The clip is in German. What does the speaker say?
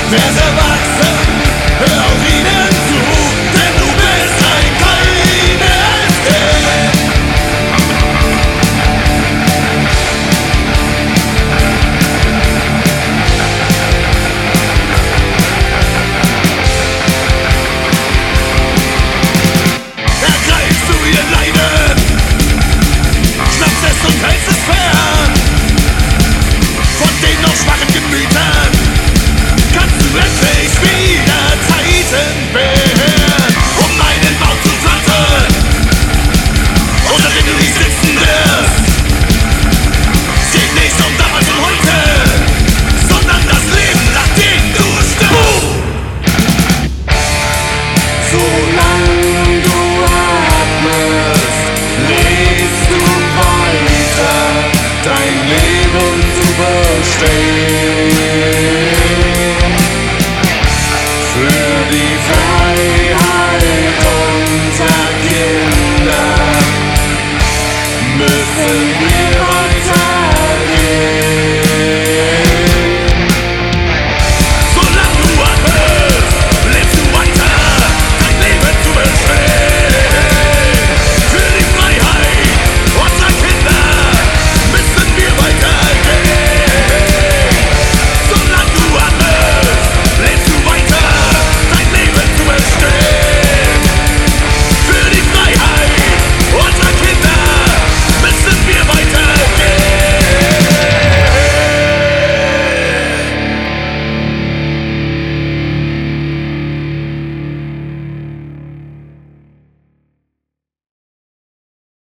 Wär's erwachsen, hör auf ihnen zu, denn du bist ein kleines Kind. Ergreifst du ihr Leiden, schnappst es und hältst es fern von den noch schwachen Gemütern. Kannst du endlich wieder Zeiten beherren, um einen Baum zu pflanzen, unter dem du nie sitzen wirst. Es geht nicht um damals und heute, sondern das Leben, nach dem du stirbst. Solange du atmest, lebst du weiter, dein Leben zu bestehen.